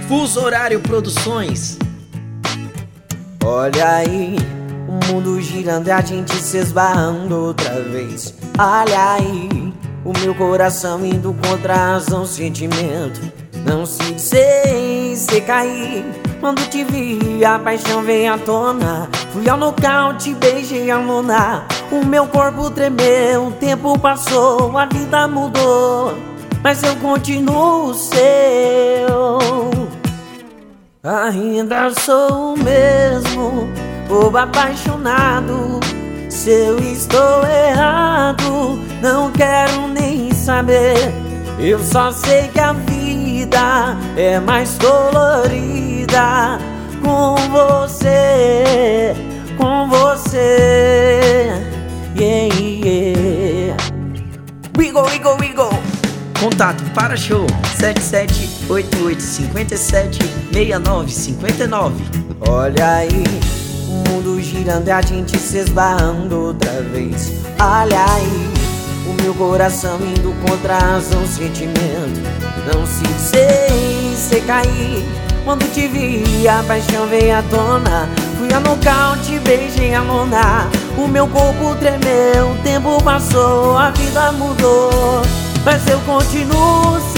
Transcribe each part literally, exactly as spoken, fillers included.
Fuso Horário Produções. Olha aí, o mundo girando e a gente se esbarrando outra vez. Olha aí, o meu coração indo contra a razão, sentimento. Não se sei se cair. Quando te vi, a paixão veio à tona. Fui ao nocaute, beijei a lona. O meu corpo tremeu, o tempo passou, a vida mudou, mas eu continuo seu. Ainda sou o mesmo, bobo apaixonado. Se eu estou errado, não quero nem saber. Eu só sei que a vida é mais colorida com você, com você. Yeah, yeah. We go, we go, we go. Contato para show sete sete oito oito cinco sete seis nove cinco nove. Olha aí, o mundo girando e a gente se esbarrando outra vez. Olha aí, o meu coração indo contra a razão, sentimento. Não se sei se cair. Quando te vi, a paixão veio à tona. Fui a nocaute, beijei a lona. O meu corpo tremeu, o tempo passou, a vida mudou, mas eu continuo seu.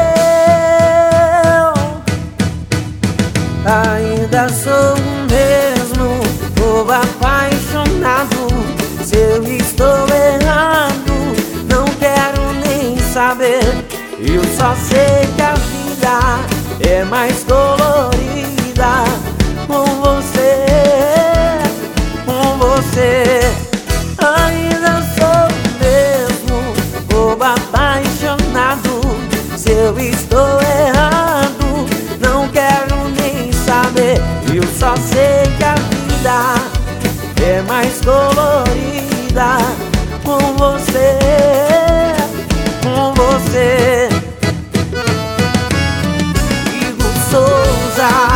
Ainda sou o mesmo, bobo apaixonado. Se eu estou errado, não quero nem saber. Eu só sei que a vida é mais colorida com você, com você. Ainda sou o mesmo, bobo apaixonado. Se eu estou errado, não quero nem saber. Eu só sei que a vida é mais colorida com você, com você. Igor Souza.